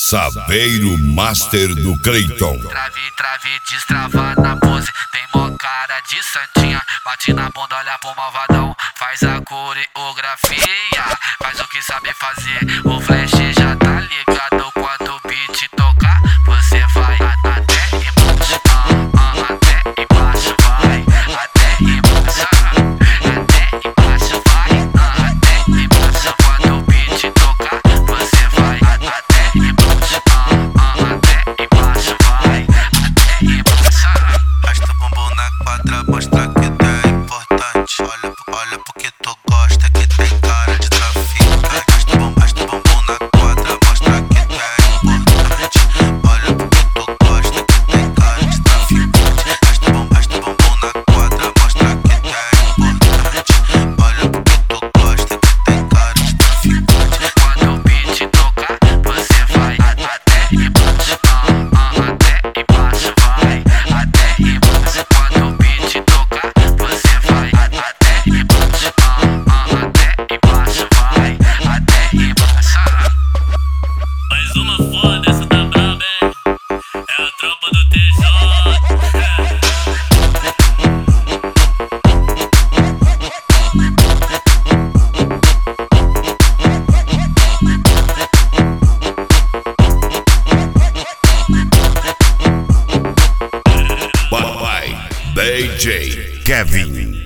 Saveiro Master do Cleiton. Trave, destrava na pose. Tem mó cara de santinha. Bate na bunda, olha pro malvadão. Faz a coreografia. Faz o que sabe fazer. O flash já tá ligado. Quando o beat tocar, você vai até embaixo. Até embaixo vai. Até embaixo. Até embaixo vai. Até embaixo. Quando o beat tocar, você vai até embaixo. Até embaixo vai. Até embaixo. Arrasta o bumbum na quadra, mostra que tu é importante. Olha porque tu gosta, que tem cara de traficante. Arrasta o bumbum na quadra, mostra que tu é importante. Olha porque tu gosta, que tem cara de traficante. Arrasta o bumbum na quadra, mostra que tu é importante. Olha porque tu gosta, que tem cara de traficante. Quando o beat tocar, você vai até embaixo. Até embaixo vai. Até embaixo. Quando o beat tocar, você vai até embaixo. Até embaixo vai. Até embaixo. Mais uma foda, essa tá braba, hein? É a tropa do TJ. Papai DJ Kevin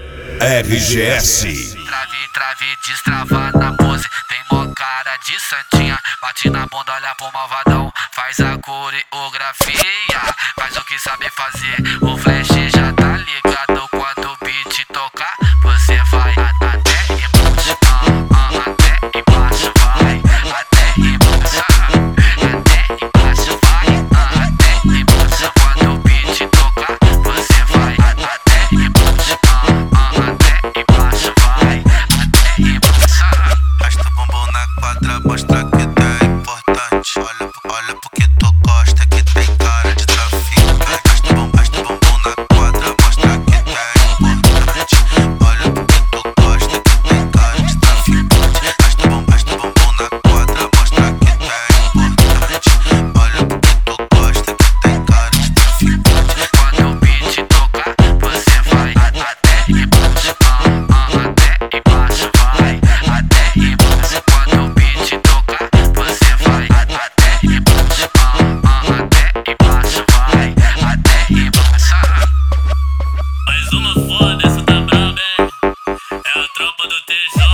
RGS. Trave, destrava na pose. Tem mó cara de santinha. Bate na bunda, olha pro malvadão. Faz a coreografia. Faz o que sabe fazer. O flash já tá ligado. Quando o beat tocar, você vai até embaixo. Até embaixo vai. Até embaixo. Até embaixo vai. Até embaixo. Quando o beat tocar, você vai até embaixo. Até embaixo vai. Até embaixo. Arrasta o bumbum na quadra, mostra que tu é importante. Olha porque tu gosta, que tem cara de traficante. Arrasta o bumbum na quadra, mostra que tu é importante. Olha porque tu gosta, que tem cara de traficante. Arrasta o bumbum na quadra, mostra que tu é importante. Olha porque tu gosta, que tem cara de traficante. Quando o beat tocar, você vai até embaixo. Até embaixo vai. Até embaixo. Quando o beat tocar, você vai até embaixo. Até embaixo vai. Até embaixo. Mais uma foda, essa tá braba, hein? É a tropa do TJ.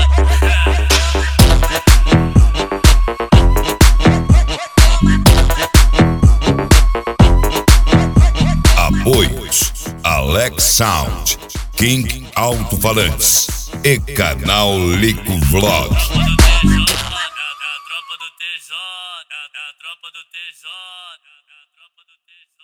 Apoios Alex Sound, King Alto-Falantes e canal Lico Vlog. É a tropa do TJ. É a tropa do TJ. É a tropa do TJ.